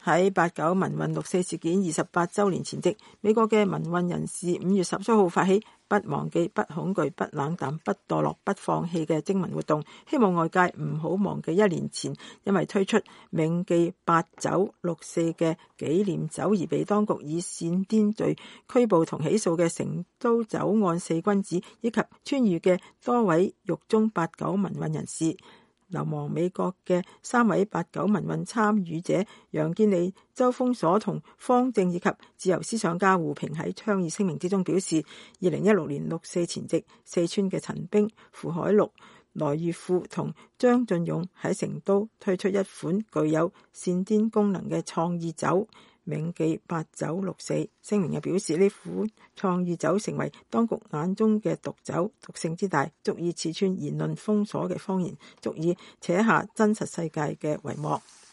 喺8·9民運6·4事件28週年前夕，美國嘅民運人士5月17號發起不忘記、不恐懼、不冷淡、不墮落、不放棄嘅徵文活動，希望外界唔好忘記1年前因為推出銘記8·9·6·4嘅紀念酒而被當局以煽顛罪拘捕同起訴嘅成都酒案4君子，以及川渝嘅多位獄中8·9民運人士。流亡美國嘅3位8·9民運參與者楊建利、周鋒鎖同方正以及自由思想家胡平喺倡議聲明之中表示，2016年6·4前夕，四川嘅陳冰、傅海陸、羅玉富同張進勇喺成都推出一款具有煽顛功能嘅創意酒銘記8·9·6·4。聲明又表示，呢款創意酒成為當局眼中嘅毒酒，毒性之大，足以刺穿言論封鎖嘅謊言，足以扯下真實世界嘅帷幕。